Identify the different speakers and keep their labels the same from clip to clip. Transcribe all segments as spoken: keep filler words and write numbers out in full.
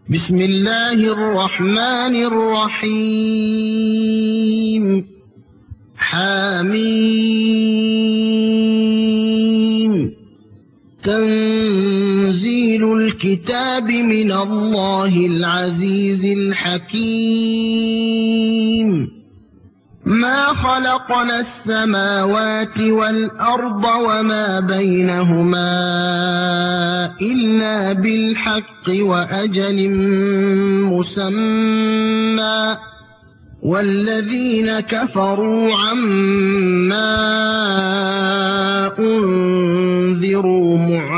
Speaker 1: بسم الله الرحمن الرحيم حميم تنزيل الكتاب من الله العزيز الحكيم ما خلقنا السماوات والأرض وما بينهما إلا بالحق وأجل مسمى والذين كفروا عما أنذروا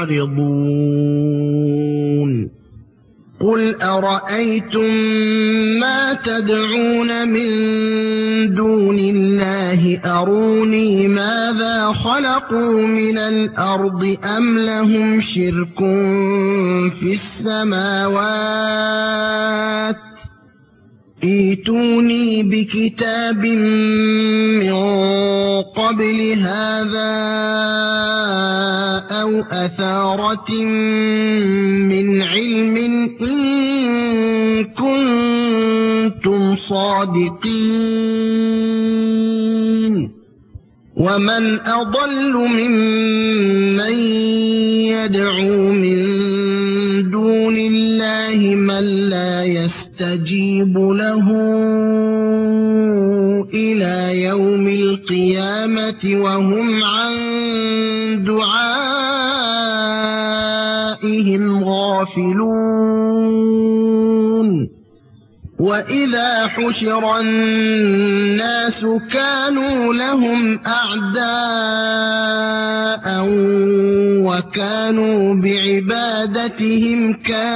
Speaker 1: معرضون قل أرأيتم ما تدعون من دون الله أروني ماذا خلقوا من الأرض أم لهم شرك في السماوات ائتوني بكتاب من قبل هذا أو أثارة من علم إن كنتم صادقين ومن أضل ممن يدعو من دون الله من لا يستجيب له إلى يوم القيامة وهم عن دعائهم غافلون وإذا حشر الناس كانوا لهم أعداء وكانوا بعبادتهم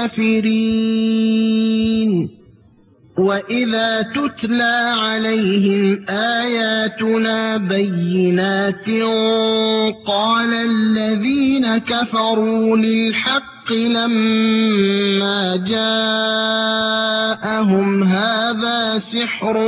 Speaker 1: كافرين وإذا تتلى عليهم آياتنا بينات قال الذين كفروا للحق لما جاءهم هذا سحر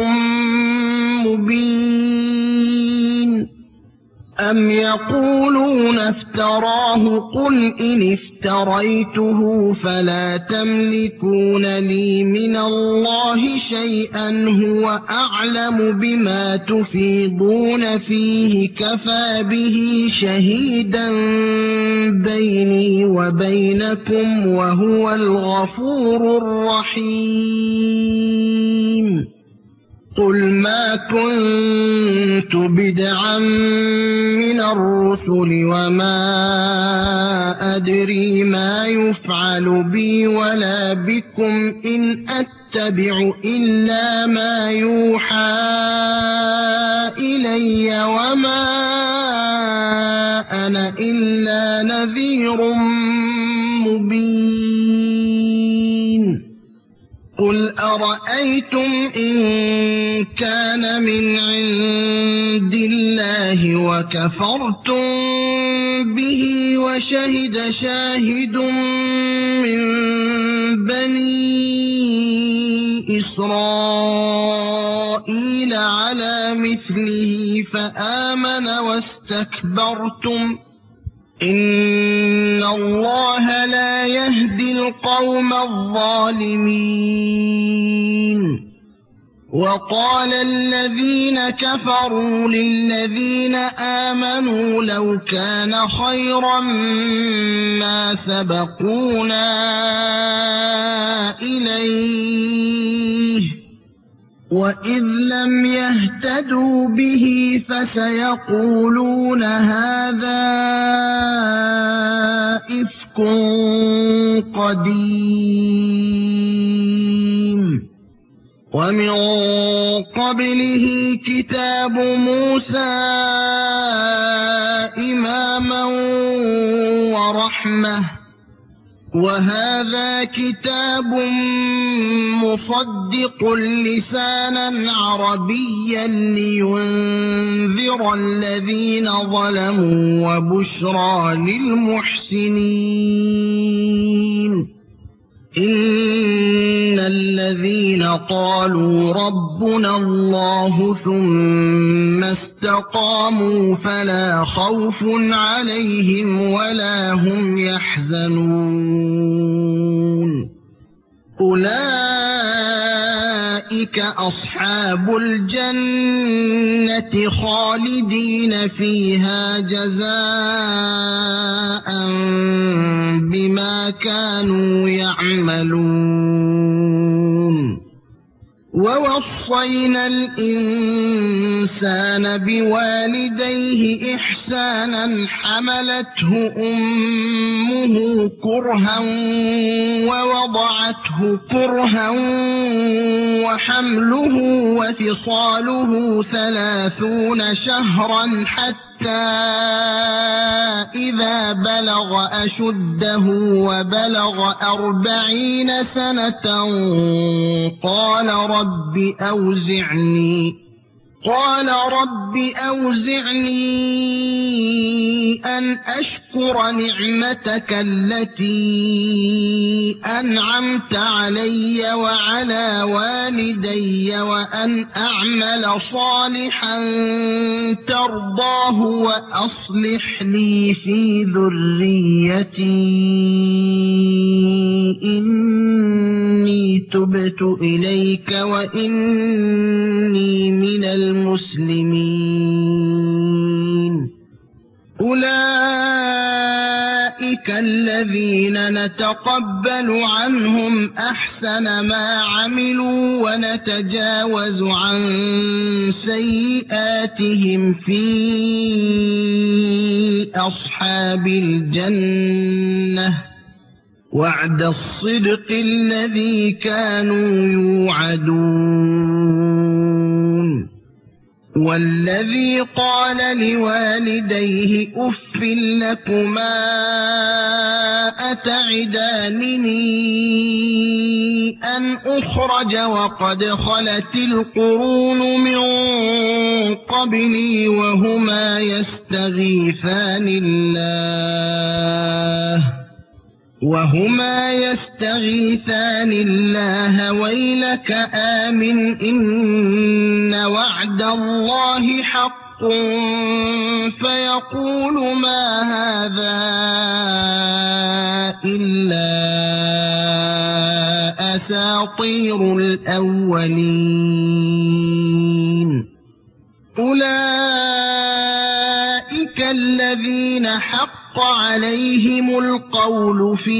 Speaker 1: مبين أم يقولون افتراه قل إن افتريته فلا تملكون لي من الله شيئا هو أعلم بما تفيضون فيه كفى به شهيدا بيني وبينكم وهو الغفور الرحيم قل ما كنت بدعا من الرسل وما أدري ما يفعل بي ولا بكم إن أتبع إلا ما يوحى إلي وما أنا إلا نذير مبين قل أرأيتم إن كان من عند الله وكفرتم به وشهد شاهد من بني إسرائيل على مثله فآمن واستكبرتم إن الله لا يهدي القوم الظالمين وقال الذين كفروا للذين آمنوا لو كان خيرا ما سبقونا إليه وإذ لم يهتدوا به فسيقولون هذا إفك قديم ومن قبله كتاب موسى إماما ورحمة وهذا كتاب مصدق لسانا عربيا لينذر الذين ظلموا وبشرى للمحسنين إن الذين قالوا ربنا الله ثم استقاموا فلا خوف عليهم ولا هم يحزنون أولئك أصحاب الجنة خالدين فيها جزاء بما كانوا يعملون ووصينا الإنسان بوالديه إحسانا حملته أمه كرها ووضعته كرها وحمله وفصاله ثلاثون شهرا حتى إذا بلغ أشده وبلغ أربعين سنة قال رب أوزعني قال رب أوزعني أن أشكر نعمتك التي أنعمت علي وعلى والدي وأن أعمل صالحا ترضاه وأصلح لي في ذريتي إني تبت إليك وإني من المسلمين أولئك الذين نتقبل عنهم أحسن ما عملوا ونتجاوز عن سيئاتهم في أصحاب الجنة وعد الصدق الذي كانوا يوعدون والذي قال لوالديه أف لكما أتعدانني أن أخرج وقد خلت القرون من قبلي وهما يستغيثان الله وهما يستغيثان الله ويلك آمن إن وعد الله حق فيقول ما هذا إلا أساطير الأولين أولئك الذين حق عليهم القول في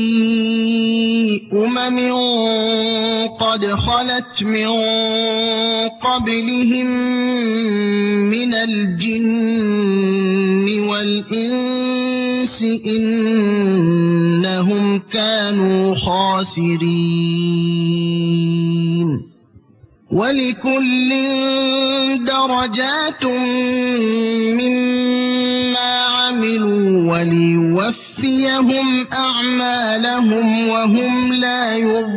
Speaker 1: أمم قد خلت من قبلهم من الجن والإنس إنهم كانوا خاسرين ولكل درجات مما عملوا وليوفيهم أعمالهم وهم لا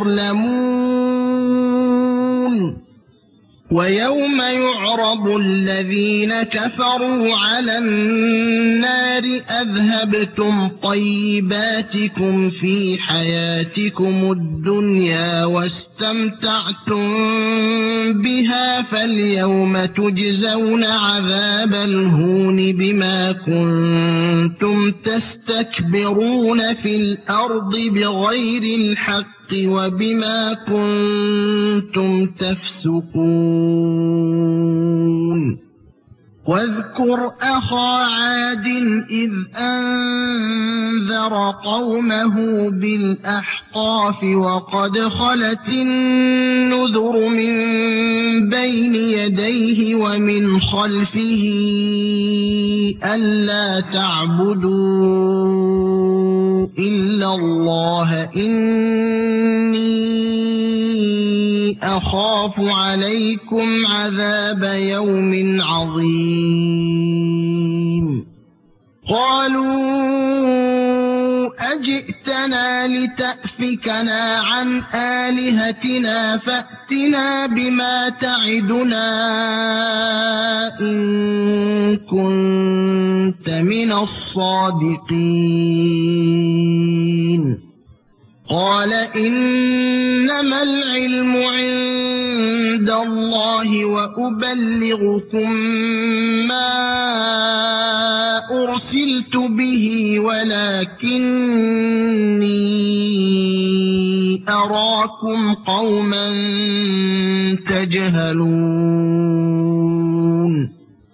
Speaker 1: يظلمون ويوم يعرض الذين كفروا على النار أذهبتم طيباتكم في حياتكم الدنيا واستمتعتم بها فاليوم تجزون عذاب الهون بما كنتم تستكبرون في الأرض بغير الحق وبما كنتم تفسقون واذكر أخا عاد إذ أنذر قومه بالأحقاف وقد خلت النذر من بين يديه ومن خلفه ألا تعبدوا إلا الله إني أخاف عليكم عذاب يوم عظيم قالوا أجئتنا لتأفكنا عن آلهتنا فأتنا بما تعدنا إن كنت من الصادقين قال إنما العلم عند الله وأبلغكم ما أرسلت به ولكني أراكم قوما تجهلون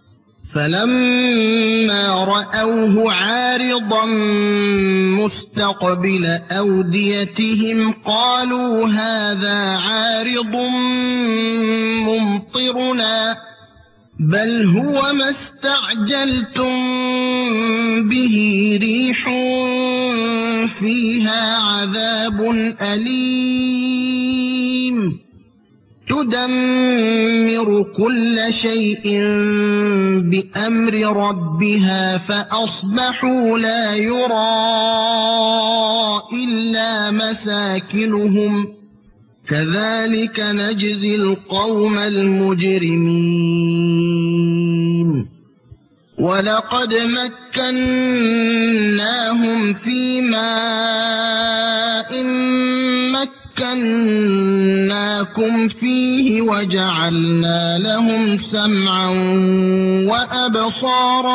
Speaker 1: فلما رأوه عارضا مستقبل أوديتهم قالوا هذا عارض ممطرنا بل هو ما استعجلتم به ريح فيها عذاب أليم تدمر كل شيء بأمر ربها فأصبحوا لا يرى إلا مساكنهم كذلك نجزي القوم المجرمين ولقد مكناهم في ماء مكناكم فيه وجعلنا لهم سمعا وأبصارا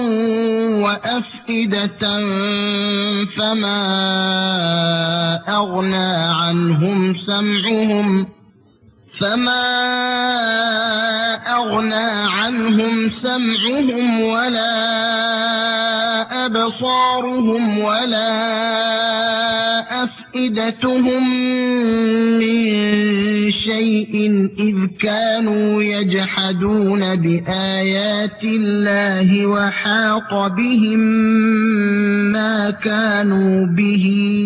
Speaker 1: وأفئدة فما أغنى عنهم سمعهم فما أغنى عنهم سمعهم ولا أبصارهم ولا أفئدتهم من شيء إذ كانوا يجحدون بآيات الله وحاق بهم ما كانوا به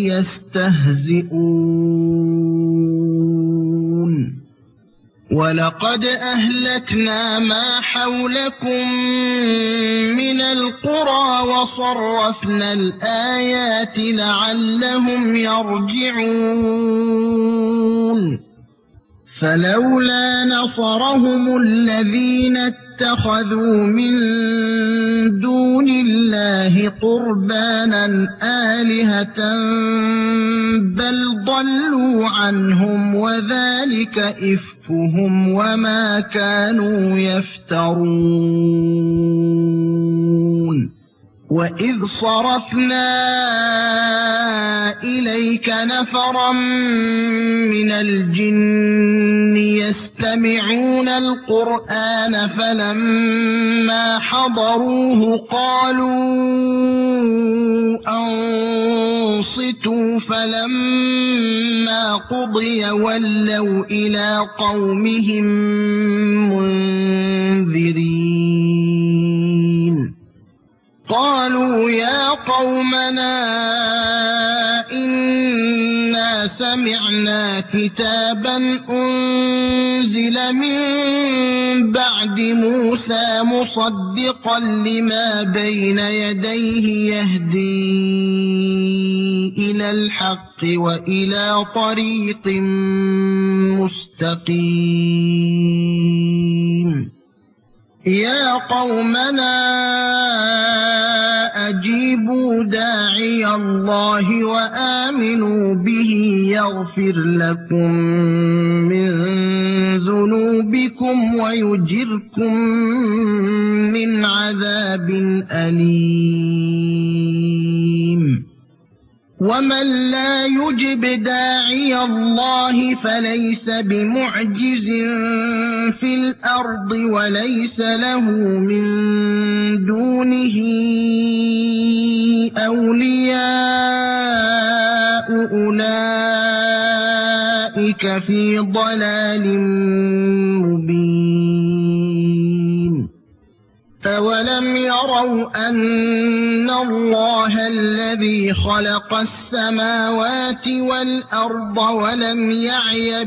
Speaker 1: يستهزئون ولقد أهلكنا ما حولكم من القرى وصرفنا الآيات لعلهم يرجعون فلولا نصرهم الذين اتخذوا من دون الله قربانا آلهة بل ضلوا عنهم وذلك إفكهم وما كانوا يفترون وإذ صرفنا إليك نفرا من الجن يستمعون القرآن فلما حضروه قالوا أنصتوا فلما قضي ولوا إلى قومهم منذرين قالوا يا قومنا إنا سمعنا كتابا أنزل من بعد موسى مصدقا لما بين يديه يهدي إلى الحق وإلى طريق مستقيم يا قومنا أجيبوا داعي الله وآمنوا به يغفر لكم من ذنوبكم ويجركم من عذاب أليم ومن لا يجب داعي الله فليس بمعجز في الأرض وليس له من دونه أولياء أولئك في ضلال مبين أولم يروا أن الله الذي خلق السماوات والأرض ولم يعي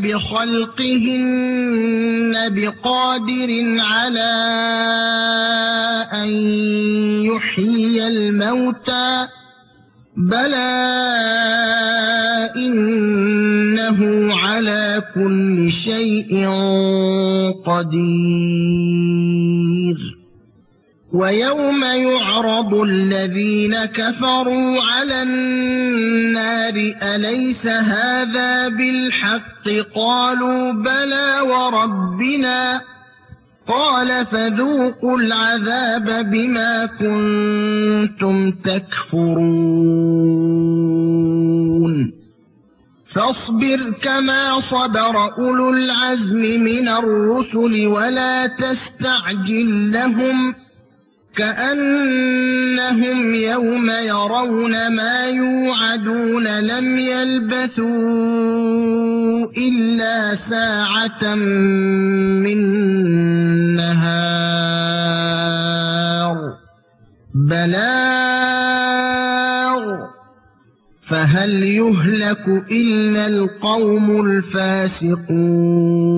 Speaker 1: بخلقهن بقادر على أن يحيي الموتى بلى إنه على كل شيء قدير ويوم يعرض الذين كفروا على النار أليس هذا بالحق قالوا بلى وربنا قال فذوقوا العذاب بما كنتم تكفرون فاصبر كما صبر أولو العزم من الرسل ولا تستعجل لهم كأنهم يوم يرون ما يوعدون لم يلبثوا إلا ساعة من نهار بلاغ فهل يهلك إلا القوم الفاسقون